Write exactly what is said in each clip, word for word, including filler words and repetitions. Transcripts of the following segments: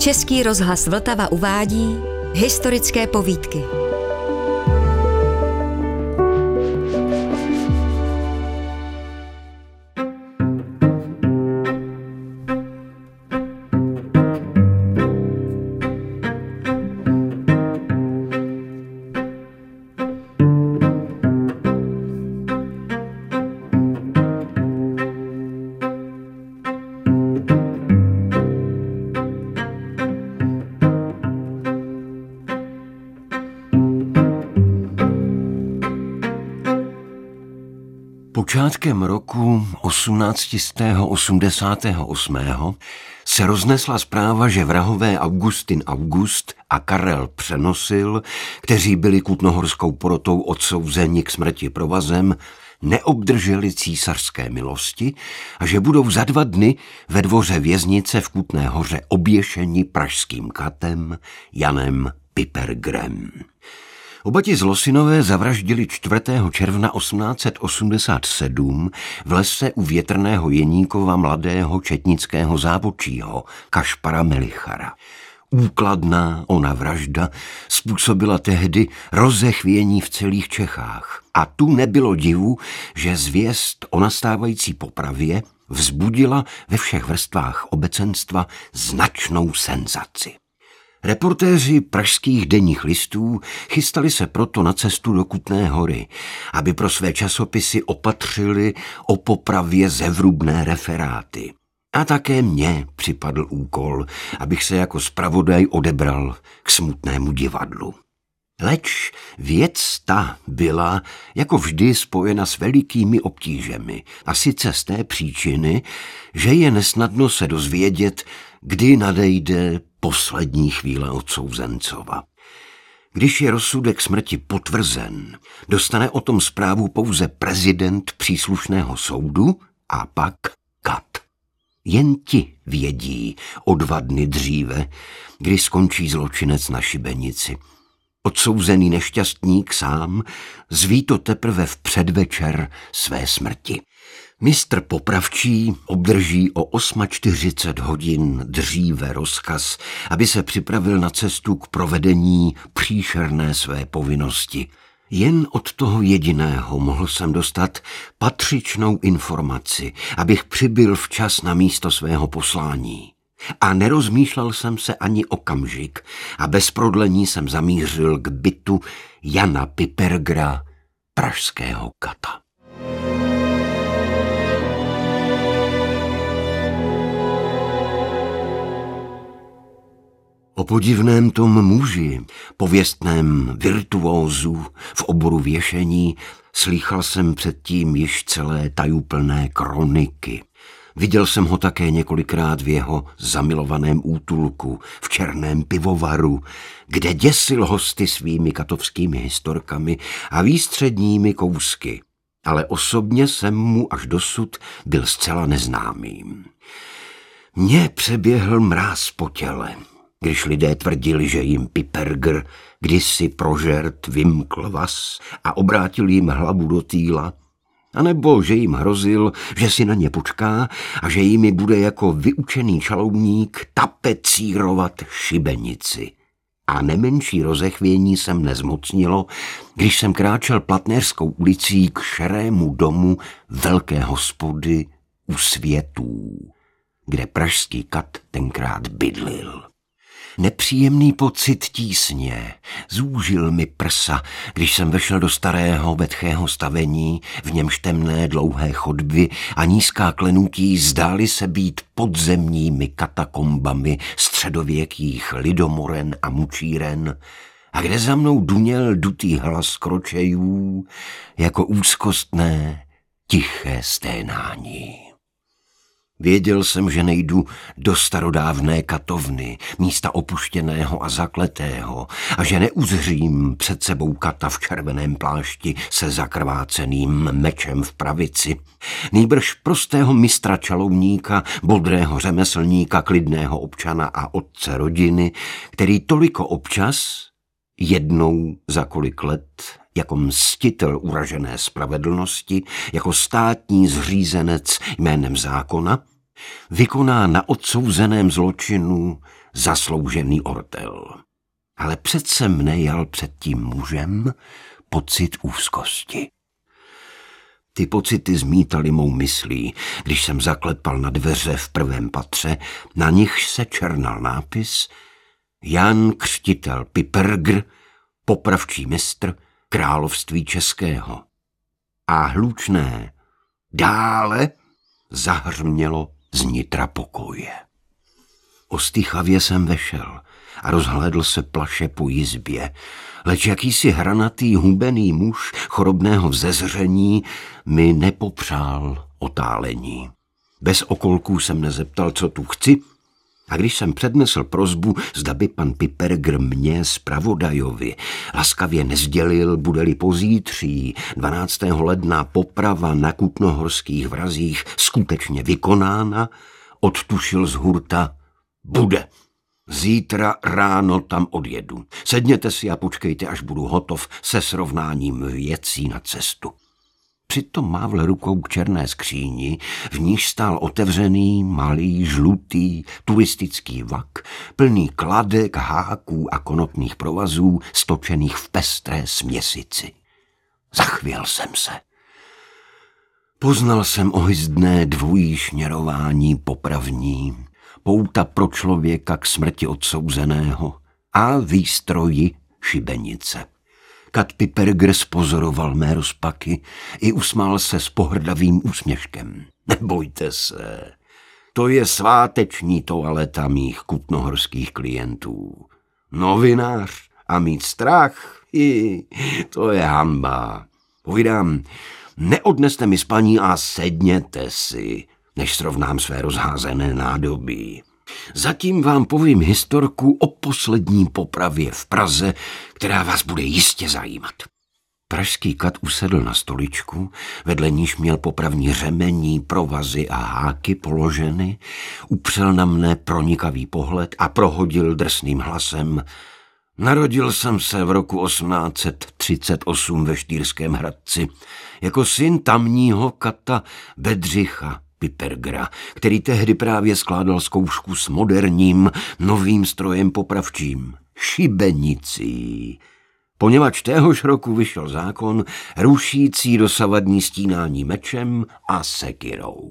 Český rozhlas Vltava uvádí historické povídky. Počátkem roku osmnáct osmdesát osm se roznesla zpráva, že vrahové Augustin August a Karel Přenosil, kteří byli kutnohorskou porotou odsouzeni k smrti provazem, neobdrželi císařské milosti a že budou za dva dny ve dvoře věznice v Kutné Hoře oběšeni pražským katem Janem Pipergrem. Oba ti zlosinové zavraždili čtvrtého června osmnáct osmdesát sedm v lese u Větrného Jeníkova mladého četnického závočího Kašpara Melichara. Úkladná ona vražda způsobila tehdy rozechvění v celých Čechách. A tu nebylo divu, že zvěst o nastávající popravě vzbudila ve všech vrstvách obecenstva značnou senzaci. Reportéři pražských denních listů chystali se proto na cestu do Kutné Hory, aby pro své časopisy opatřili o popravě zevrubné referáty. A také mně připadl úkol, abych se jako zpravodaj odebral k smutnému divadlu. Leč věc ta byla, jako vždy, spojena s velikými obtížemi, a sice z té příčiny, že je nesnadno se dozvědět, kdy nadejde poslední chvíle odsouzencova. Když je rozsudek smrti potvrzen, dostane o tom zprávu pouze prezident příslušného soudu a pak kat. Jen ti vědí o dva dny dříve, kdy skončí zločinec na šibenici. Odsouzený nešťastník sám zví to teprve v předvečer své smrti. Mistr popravčí obdrží o čtyřicet osm hodin dříve rozkaz, aby se připravil na cestu k provedení příšerné své povinnosti. Jen od toho jediného mohl jsem dostat patřičnou informaci, abych přibyl včas na místo svého poslání. A nerozmýšlel jsem se ani okamžik a bez prodlení jsem zamířil k bytu Jana Pipergra, pražského kata. O podivném tom muži, pověstném virtuózu v oboru věšení, slýchal jsem předtím již celé tajuplné kroniky. Viděl jsem ho také několikrát v jeho zamilovaném útulku, v černém pivovaru, kde děsil hosty svými katovskými historkami a výstředními kousky, ale osobně jsem mu až dosud byl zcela neznámým. Mně přeběhl mráz po těle, když lidé tvrdili, že jim Pipergr kdysi prožert vymkl vaz a obrátil jim hlavu do týla, anebo že jim hrozil, že si na ně počká a že jimi bude jako vyučený čalouník tapecírovat šibenici. A nemenší rozechvění se mne zmocnilo, když jsem kráčel Platnéřskou ulicí k šerému domu velké hospody u Světů, kde pražský kat tenkrát bydlil. Nepříjemný pocit tísně zúžil mi prsa, když jsem vešel do starého vetchého stavení, v němž temné dlouhé chodby a nízká klenutí zdály se být podzemními katakombami středověkých lidomoren a mučíren, a kde za mnou duněl dutý hlas kročejů jako úzkostné, tiché sténání. Věděl jsem, že nejdu do starodávné katovny, místa opuštěného a zakletého, a že neuzřím před sebou kata v červeném plášti se zakrváceným mečem v pravici, nýbrž prostého mistra čalouníka, bodrého řemeslníka, klidného občana a otce rodiny, který toliko občas, jednou za kolik let, jako mstitel uražené spravedlnosti, jako státní zřízenec jménem zákona, vykoná na odsouzeném zločinu zasloužený ortel. Ale přece mne jal před tím mužem pocit úzkosti. Ty pocity zmítaly mou myslí, když jsem zaklepal na dveře v prvém patře, na nichž se černal nápis Jan Křtitel Pipergr, popravčí mistr království českého. A hlučné dále zahrmělo znitra pokoje. Ostýchavě jsem vešel a rozhlédl se plaše po jizbě, leč jakýsi hranatý hubený muž chorobného vzezření mi nepopřál otálení. Bez okolků jsem nezeptal, co tu chci, a když jsem přednesl prosbu, zda by pan Pipergr mě zpravodajovi laskavě nezdělil, bude-li pozítří dvanáctého ledna poprava na Kutnohorských vrazích skutečně vykonána, odtušil z hurta: bude. Zítra ráno tam odjedu. Sedněte si a počkejte, až budu hotov se srovnáním věcí na cestu. Přitom mávl rukou k černé skříni, v níž stál otevřený, malý, žlutý, turistický vak, plný kladek, háků a konopných provazů, stočených v pestré směsici. Zachvěl jsem se. Poznal jsem ohyzdné dvojí šněrování popravní, pouta pro člověka k smrti odsouzeného a výstroji šibenice. Kat Pipergr spozoroval mé rozpaky i usmál se s pohrdavým úsměškem. Nebojte se, to je sváteční toaleta mých kutnohorských klientů. Novinář a mít strach, i, to je hanba. Povídám, neodneste mi spaní a sedněte si, než srovnám své rozházené nádobí. Zatím vám povím historku o poslední popravě v Praze, která vás bude jistě zajímat. Pražský kat usedl na stoličku, vedle níž měl popravní řemení, provazy a háky položeny, upřel na mne pronikavý pohled a prohodil drsným hlasem: Narodil jsem se v roku osmnáct set třicet osm ve Štýrském Hradci jako syn tamního kata Bedřicha Pipergra, který tehdy právě skládal zkoušku s moderním novým strojem popravčím, šibenicí. Poněvadž téhož roku vyšel zákon rušící dosavadní stínání mečem a sekirou.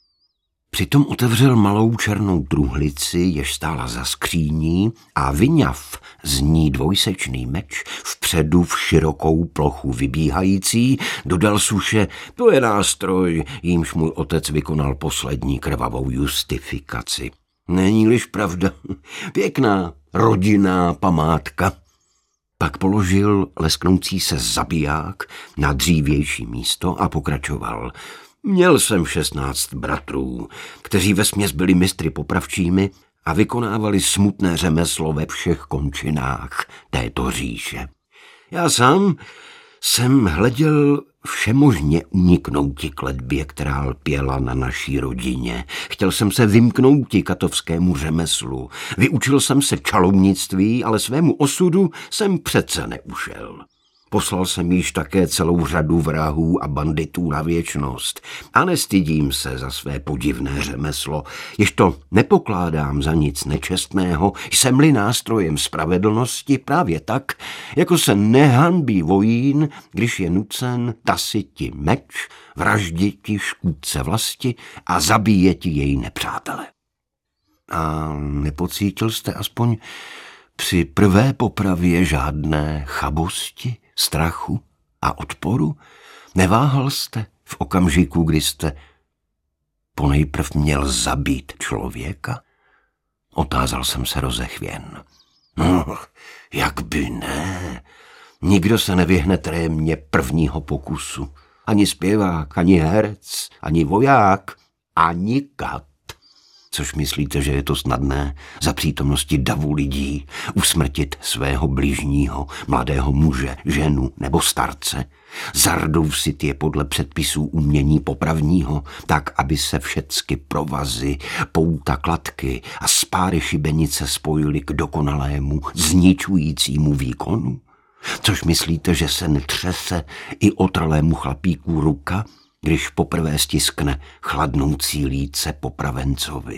Přitom otevřel malou černou truhlici, jež stála za skříní, a vyňav z ní dvojsečný meč, vpředu v širokou plochu vybíhající, dodal suše: to je nástroj, jímž můj otec vykonal poslední krvavou justifikaci. Není-liž pravda? Pěkná rodinná památka. Pak položil lesknoucí se zabiják na dřívější místo a pokračoval: Měl jsem šestnáct bratrů, kteří vesměs byli mistry popravčími a vykonávali smutné řemeslo ve všech končinách této říše. Já sám jsem hleděl všemožně uniknouti kletbě, která lpěla na naší rodině. Chtěl jsem se vymknouti katovskému řemeslu. Vyučil jsem se čarovnictví, ale svému osudu jsem přece neušel. Poslal jsem již také celou řadu vrahů a banditů na věčnost a nestydím se za své podivné řemeslo, jež to nepokládám za nic nečestného, jsem-li nástrojem spravedlnosti právě tak, jako se nehanbí vojín, když je nucen tasiti meč, vražditi škůdce vlasti a zabíjeti její nepřátele. A nepocítil jste aspoň při prvé popravě žádné chabosti, strachu a odporu? Neváhal jste v okamžiku, kdy jste ponejprv měl zabít člověka? Otázal jsem se rozechvěn. No, jak by ne? Nikdo se nevyhne trémě prvního pokusu. Ani zpěvák, ani herec, ani voják, ani kat. Což myslíte, že je to snadné za přítomnosti davu lidí usmrtit svého bližního, mladého muže, ženu nebo starce, zardousit je podle předpisů umění popravního, tak, aby se všecky provazy, pouta, kladky a spáry šibenice spojily k dokonalému, zničujícímu výkonu? Což myslíte, že se netřese i otralému chlapíku ruka, když poprvé stiskne chladnoucí líce popravencovi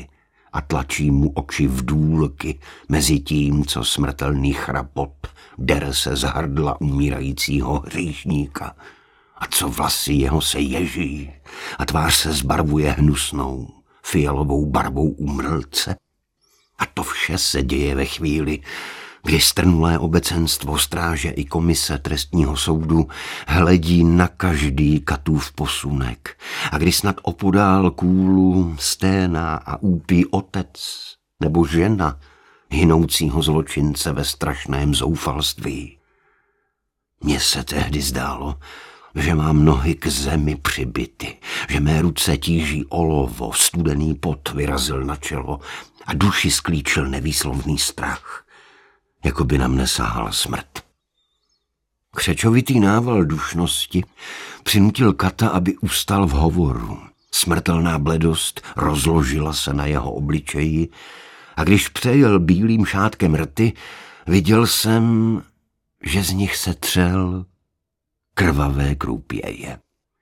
a tlačí mu oči v důlky mezi tím, co smrtelný chrapot dere se z hrdla umírajícího hříšníka a co vlasy jeho se ježí a tvář se zbarvuje hnusnou, fialovou barvou umrlce. A to vše se děje ve chvíli, kdy strnulé obecenstvo, stráže i komise trestního soudu hledí na každý Katův posunek a kdy snad opodál kůlu sténá a úpí otec nebo žena hynoucího zločince ve strašném zoufalství. Mně se tehdy zdálo, že mám nohy k zemi přibity, že mé ruce tíží olovo, studený pot vyrazil na čelo a duši sklíčil nevýslovný strach, jako by na mne sahala smrt. Křečovitý nával dušnosti přinutil Kata, aby ustal v hovoru. Smrtelná bledost rozložila se na jeho obličeji a když přejel bílým šátkem rty, viděl jsem, že z nich se třel krvavé krůpěje.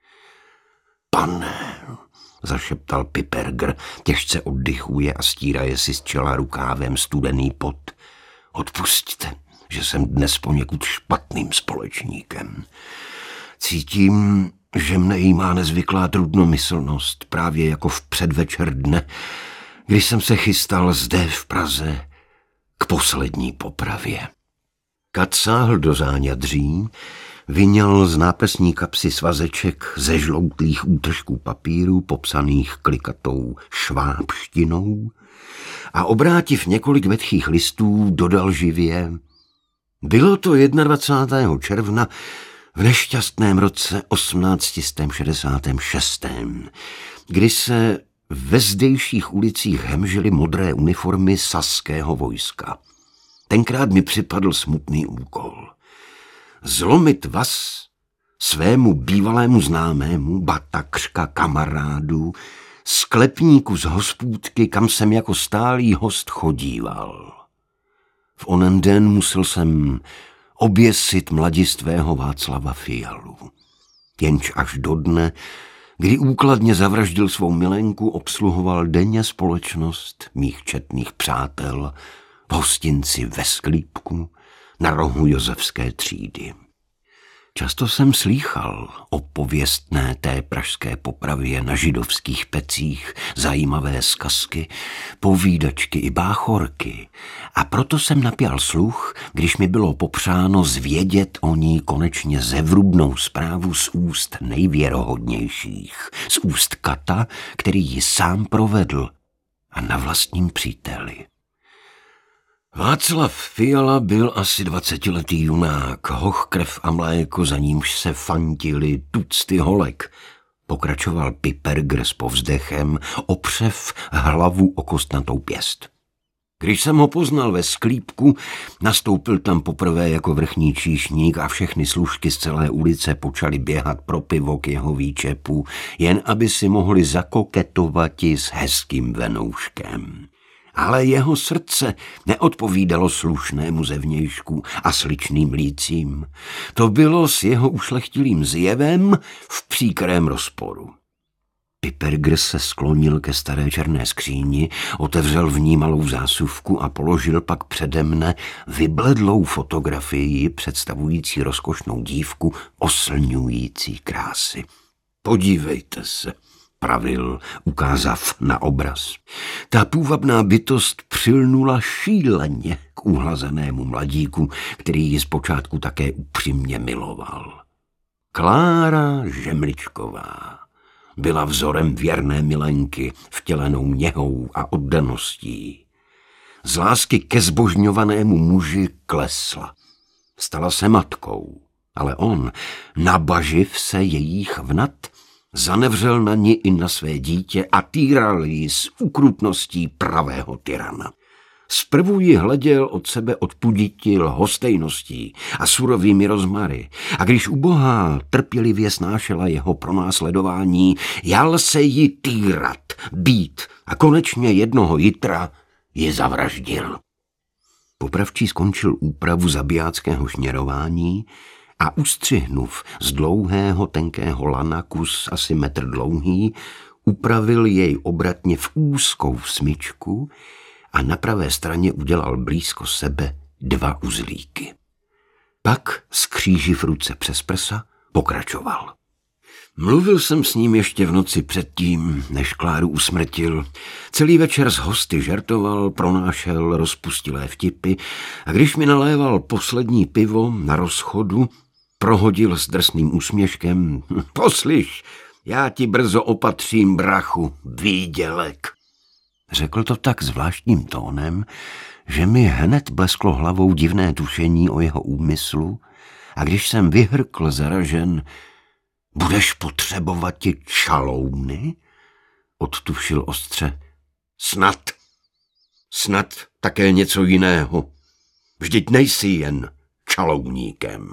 Pane, zašeptal Piperger, těžce oddychuje a stíraje si z čela rukávem studený pot. Odpusťte, že jsem dnes poněkud špatným společníkem. Cítím, že mne jí má nezvyklá trudnomyslnost, právě jako v předvečer dne, když jsem se chystal zde v Praze k poslední popravě. Kat sáhl do záňadří, vyňal z nápesní kapsy svazeček ze žloutlých útržků papíru, popsaných klikatou švábštinou, a obrátiv několik vetchých listů, dodal živě: bylo to dvacátého prvního června v nešťastném roce osmnáct šedesát šest, kdy se ve zdejších ulicích hemžily modré uniformy saského vojska. Tenkrát mi připadl smutný úkol. Zlomit vaz svému bývalému známému, ba takřka kamarádu, sklepníku z hospůdky, kam jsem jako stálý host chodíval. V onen den musel jsem oběsit mladistvého Václava Fialu. Jenž až do dne, kdy úkladně zavraždil svou milenku, obsluhoval denně společnost mých četných přátel v hostinci ve Sklípku na rohu Josefské třídy. Často jsem slýchal o pověstné té pražské popravě na židovských pecích, zajímavé zkazky, povídačky i báchorky, a proto jsem napjal sluch, když mi bylo popřáno zvědět o ní konečně zevrubnou zprávu z úst nejvěrohodnějších, z úst Kata, který ji sám provedl a na vlastním příteli. Václav Fiala byl asi dvacetiletý junák, hochkrev a mléko, za nímž se fantili tucty holek. Pokračoval Piperger s povzdechem, opřev hlavu o kostnatou pěst. Když jsem ho poznal ve Sklípku, nastoupil tam poprvé jako vrchní číšník a všechny služky z celé ulice počaly běhat pro pivo k jeho výčepu, jen aby si mohli zakoketovati s hezkým venouškem. Ale jeho srdce neodpovídalo slušnému zevnějšku a sličným lícím. To bylo s jeho ušlechtilým zjevem v příkrém rozporu. Piperger se sklonil ke staré černé skříni, otevřel v ní malou zásuvku a položil pak přede mne vybledlou fotografii představující rozkošnou dívku oslňující krásy. Podívejte se, pravil, ukázav na obraz. Ta půvabná bytost přilnula šíleně k uhlazenému mladíku, který ji zpočátku také upřímně miloval. Klára Žemličková byla vzorem věrné milenky, vtělenou něhou a oddaností. Z lásky ke zbožňovanému muži klesla. Stala se matkou, ale on, nabaživ se jejích vnat, zanevřel na ní i na své dítě a týral ji s ukrutností pravého tyrana. Zprvu ji hleděl od sebe odpuditi lhostejností a surovými rozmary, a když ubohá trpělivě snášela jeho pronásledování, jal se jí týrat, být a konečně jednoho jitra ji zavraždil. Popravčí skončil úpravu zabijáckého šněrování a ustřihnuv z dlouhého tenkého lana kus asi metr dlouhý, upravil jej obratně v úzkou smyčku a na pravé straně udělal blízko sebe dva uzlíky. Pak, skříživ ruce přes prsa, pokračoval. Mluvil jsem s ním ještě v noci předtím, než Kláru usmrtil. Celý večer s hosty žertoval, pronášel rozpustilé vtipy a když mi naléval poslední pivo na rozchodu, prohodil s drsným úsměškem: Poslyš, já ti brzo opatřím, brachu, výdělek. Řekl to tak zvláštním tónem, že mi hned blesklo hlavou divné tušení o jeho úmyslu a když jsem vyhrkl zaražen: Budeš potřebovat ti čalouny? Odtušil ostře: Snad, snad také něco jiného. Vždyť nejsi jen čalouníkem.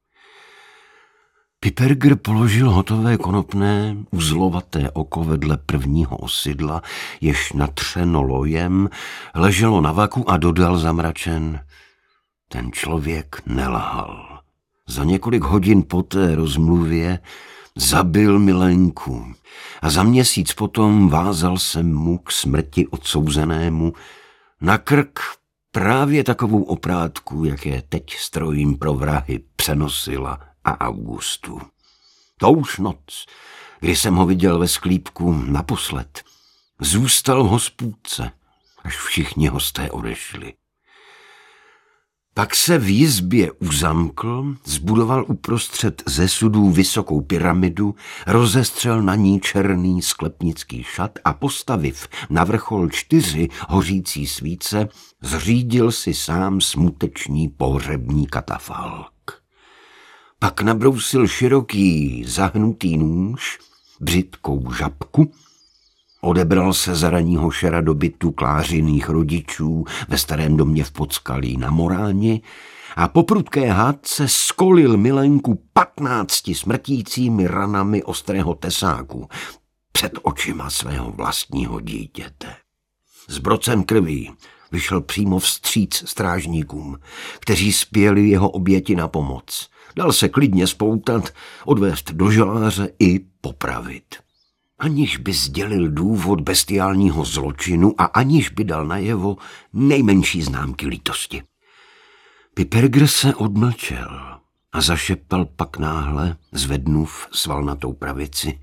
Piperger položil hotové konopné, uzlovaté oko vedle prvního osidla, jež natřeno lojem, leželo na vaku a dodal zamračen: Ten člověk nelhal. Za několik hodin po té rozmluvě zabil milenku a za měsíc potom vázal jsem mu k smrti odsouzenému na krk právě takovou oprátku, jak je teď strojím pro vrahy Přenosila a Augustu. To už noc, kdy jsem ho viděl ve sklípku naposled, zůstal v hospůdce, až všichni hosté odešli. Pak se v jizbě uzamkl, zbudoval uprostřed ze sudů vysokou pyramidu, rozestřel na ní černý sklepnický šat a postaviv na vrchol čtyři hořící svíce, zřídil si sám smuteční pohřební katafalk. Pak nabrousil široký zahnutý nůž, břitkou žabku, odebral se za raního šera do bytu Klářiných rodičů ve starém domě v Podskalí na Moráni a po prudké hádce skolil milenku patnácti smrtícími ranami ostrého tesáku před očima svého vlastního dítěte. Zbrocen krví vyšel přímo vstříc strážníkům, kteří spěli jeho oběti na pomoc. Dal se klidně spoutat, odvést do žaláře i popravit. Aniž by sdělil důvod bestiálního zločinu a aniž by dal najevo nejmenší známky lítosti. Piperger se odmlčel a zašeptal pak náhle, zvednův svalnatou pravici: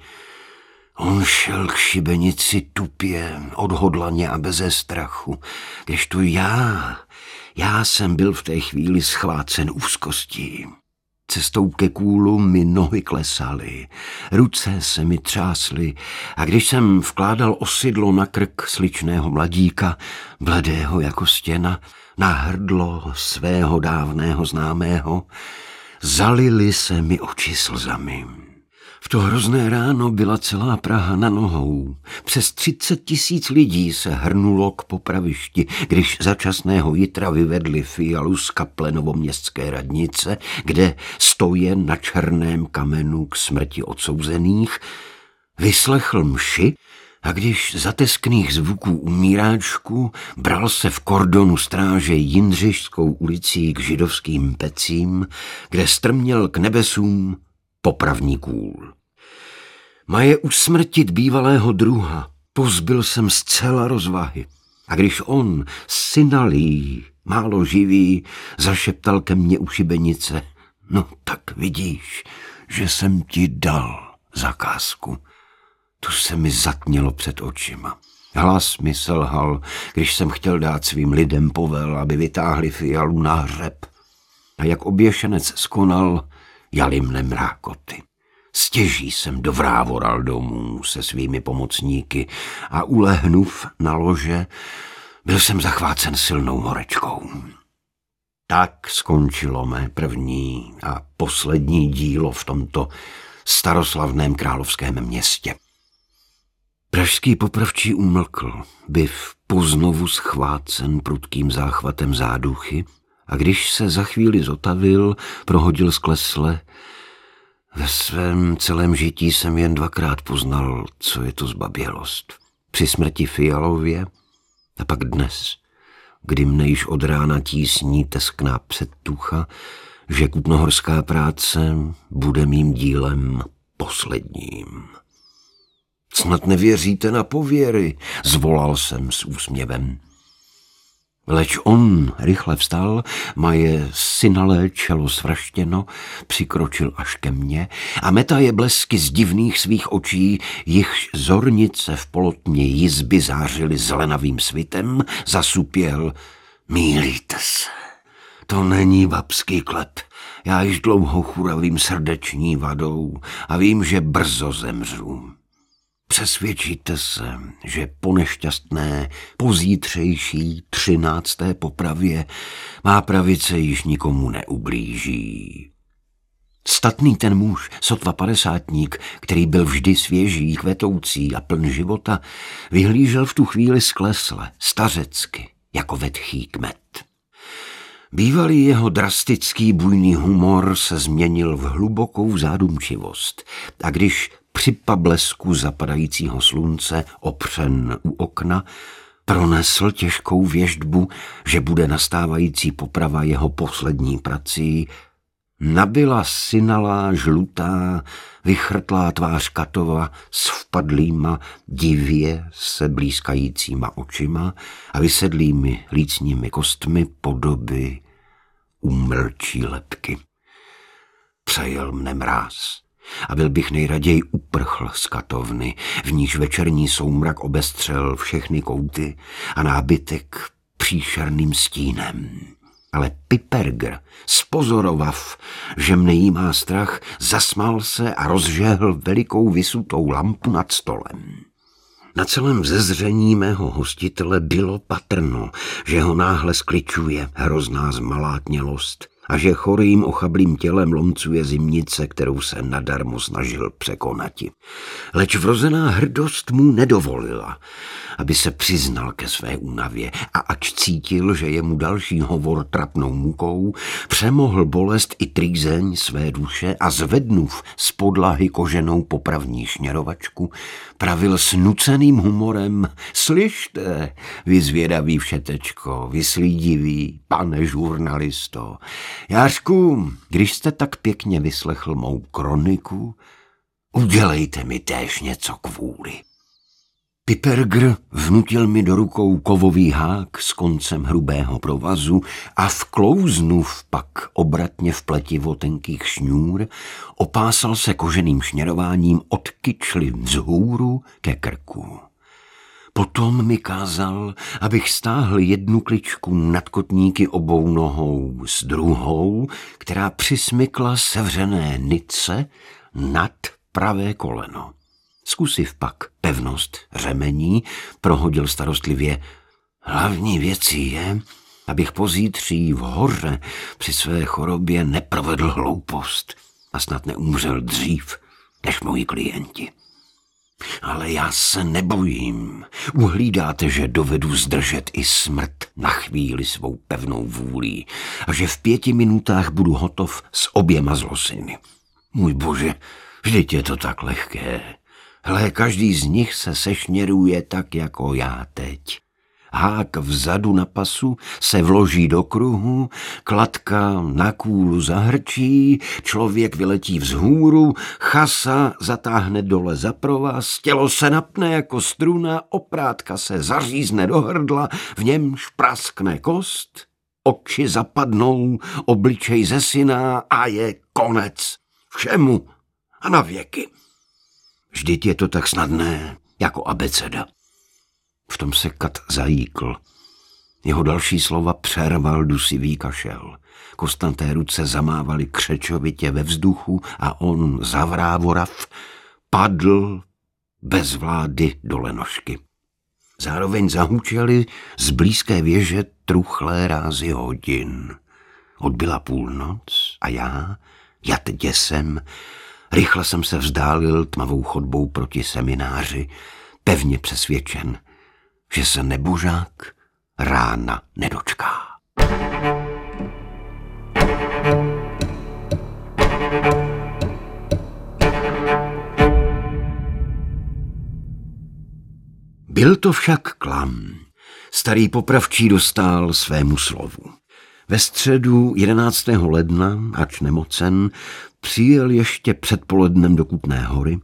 On šel k šibenici tupě, odhodlaně a beze strachu, kdežto já, já jsem byl v té chvíli schvácen úzkostí. Cestou ke kůlu mi nohy klesaly, ruce se mi třásly a když jsem vkládal osidlo na krk sličného mladíka, bledého jako stěna, na hrdlo svého dávného známého, zalily se mi oči slzami. V to hrozné ráno byla celá Praha na nohou. Přes třicet tisíc lidí se hrnulo k popravišti, když za časného jitra vyvedli Fialu z kaple novoměstské radnice, kde stojen na černém kamenu k smrti odsouzených, vyslechl mši a když za teskných zvuků umíráčku bral se v kordonu stráže Jindřišskou ulicí k židovským pecím, kde strměl k nebesům popravní kůl. Maje usmrtit bývalého druha, pozbyl jsem zcela rozvahy. A když on, synalý, málo živý, zašeptal ke mně u šibenice: No tak vidíš, že jsem ti dal zakázku. Tu se mi zatmělo před očima. Hlas mi selhal, když jsem chtěl dát svým lidem povel, aby vytáhli Fialu na hřeb. A jak oběšenec skonal, jali mne mrákoty. Stěží jsem dovrávoral domů se svými pomocníky a ulehnuv na lože, byl jsem zachvácen silnou horečkou. Tak skončilo mé první a poslední dílo v tomto staroslavném královském městě. Pražský popravčí umlkl, byv poznovu schvácen prudkým záchvatem záduchy, a když se za chvíli zotavil, prohodil sklesle: Ve svém celém žití jsem jen dvakrát poznal, co je to zbabělost. Při smrti Fialově a pak dnes, kdy mne již od rána tísní teskná předtucha, že kutnohorská práce bude mým dílem posledním. Snad nevěříte na pověry, zvolal jsem s úsměvem. Leč on rychle vstal, maje synalé čelo svraštěno, přikročil až ke mně a metaje blesky z divných svých očí, jichž zornice v polotmě jizby zářily zelenavým svitem, zasupěl: Mýlíte se, to není babský klep. Já již dlouho churavím srdeční vadou a vím, že brzo zemřu. Přesvědčíte se, že po nešťastné, pozítřejší třinácté popravě má pravice již nikomu neublíží. Statný ten muž, sotva padesátník, který byl vždy svěží, kvetoucí a pln života, vyhlížel v tu chvíli sklesle, stařecky, jako vetchý kmet. Bývalý jeho drastický bujný humor se změnil v hlubokou zádumčivost a když při pablesku zapadajícího slunce opřen u okna pronesl těžkou věštbu, že bude nastávající poprava jeho poslední prací, nabyla synalá, žlutá, vychrtlá tvář Katova s vpadlýma, divě se blýskajícíma očima a vysedlými lícními kostmi podoby úmrčí lebky. Přejel mne mráz a byl bych nejraději uprchl z katovny, v níž večerní soumrak obestřel všechny kouty a nábytek příšerným stínem. Ale Pipergr, spozorovav, že mne jí má strach, zasmál se a rozžehl velikou vysutou lampu nad stolem. Na celém vzezření mého hostitele bylo patrno, že ho náhle skličuje hrozná zmalátnělost a že chorým ochablým tělem lomcuje zimnice, kterou se nadarmo snažil překonati. Leč vrozená hrdost mu nedovolila, aby se přiznal ke své únavě a ač cítil, že je mu další hovor trapnou mukou, přemohl bolest i trýzeň své duše a zvednuv z podlahy koženou popravní šněrovačku, pravil s nuceným humorem: Slyšte, vy zvědavý všetečko, vy slídivý, pane žurnalisto, Jářku, když jste tak pěkně vyslechl mou kroniku, udělejte mi též něco kvůli. Pipergr vnutil mi do rukou kovový hák s koncem hrubého provazu a vklouznův pak obratně v pletivo tenkých šňůr, opásal se koženým šněrováním od kyčly vzhůru ke krku. Potom mi kázal, abych stáhl jednu kličku nad kotníky obou nohou s druhou, která přismykla sevřené nice nad pravé koleno. Zkusiv pak pevnost řemení, prohodil starostlivě: Hlavní věcí je, abych pozítří v hoře při své chorobě neprovedl hloupost a snad neumřel dřív než moji klienti. Ale já se nebojím. Uhlídáte, že dovedu zdržet i smrt na chvíli svou pevnou vůlí a že v pěti minutách budu hotov s oběma zlosiny. Můj bože, vždyť je to tak lehké. Hle, každý z nich se sešněruje tak jako já teď. Hák vzadu na pasu se vloží do kruhu, kladka na kůlu zahrčí, člověk vyletí vzhůru, chasa zatáhne dole za provaz, tělo se napne jako struna, oprátka se zařízne do hrdla, v němž praskne kost, oči zapadnou, obličej zesyná a je konec. Všemu a na věky. Vždyť je to tak snadné, jako abeceda. V tom se Kat zajíkl. Jeho další slova přerval dusivý kašel. Kostanté ruce zamávaly křečovitě ve vzduchu a on, zavrávorav, padl bez vlády dole nožky. Zároveň zahučely z blízké věže truchlé rázy hodin. Odbyla půlnoc a já, jat děsem, rychle jsem se vzdálil tmavou chodbou proti semináři, pevně přesvědčen, že se nebožák rána nedočká. Byl to však klam. Starý popravčí dostál svému slovu. Ve středu jedenáctého ledna, ač nemocen, přijel ještě předpolednem do Kutné Hory,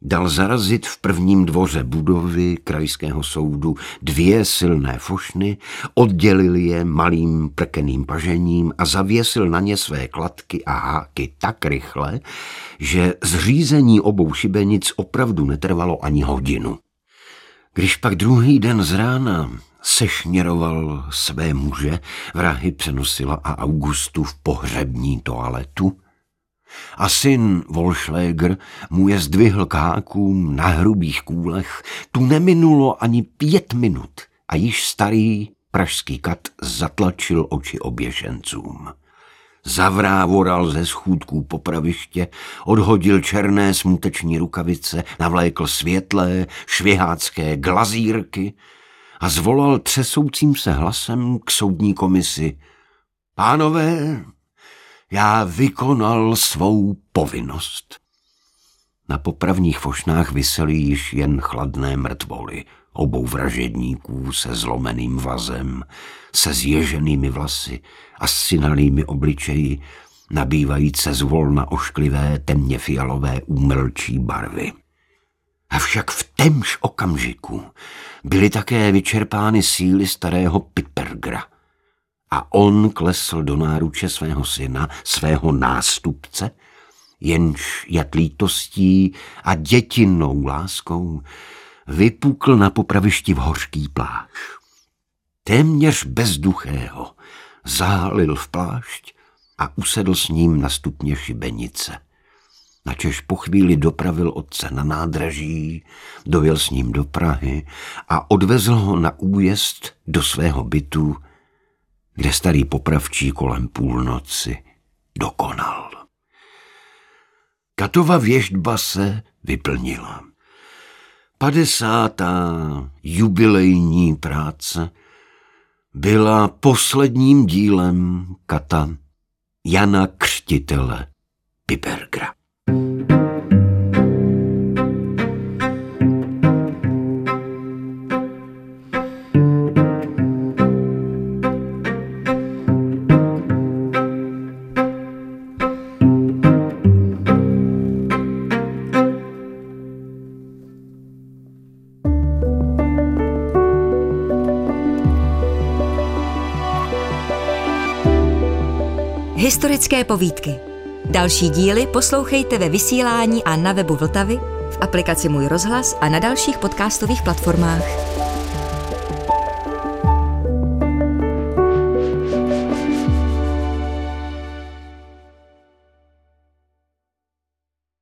dal zarazit v prvním dvoře budovy krajského soudu dvě silné fošny, oddělil je malým prkeným pažením a zavěsil na ně své kladky a háky tak rychle, že zřízení obou šibenic opravdu netrvalo ani hodinu. Když pak druhý den z rána sešněroval své muže, vrahy Přenosila a Augustu v pohřební toaletu, a syn Vollschläger mu je zdvihl k hákům na hrubých kůlech, tu neminulo ani pět minut a již starý pražský kat zatlačil oči oběšencům. Zavrávoral ze schůdků popraviště, odhodil černé smuteční rukavice, navlékl světlé, švihácké glazírky a zvolal třesoucím se hlasem k soudní komisi: Pánové, já vykonal svou povinnost. Na popravních fošnách visely již jen chladné mrtvoly obou vražedníků se zlomeným vazem, se zježenými vlasy a synalými obličeji, nabývajíce zvolna ošklivé temně fialové úmrlčí barvy. Avšak v témž okamžiku byly také vyčerpány síly starého Pipergra a on klesl do náruče svého syna, svého nástupce, jenž jad lítostí a dětinnou láskou vypukl na popravišti v hořký plášť. Téměř bezduchého zahalil v plášť a usedl s ním na stupně šibenice. Načež po chvíli dopravil otce na nádraží, dojel s ním do Prahy a odvezl ho na újezd do svého bytu, kde starý popravčí kolem půlnoci dokonal. Katova věštba se vyplnila. Padesátá jubilejní práce byla posledním dílem kata Jana Křtitele Pipergra. Historické povídky. Další díly poslouchejte ve vysílání a na webu Vltavy, v aplikaci Můj rozhlas a na dalších podcastových platformách.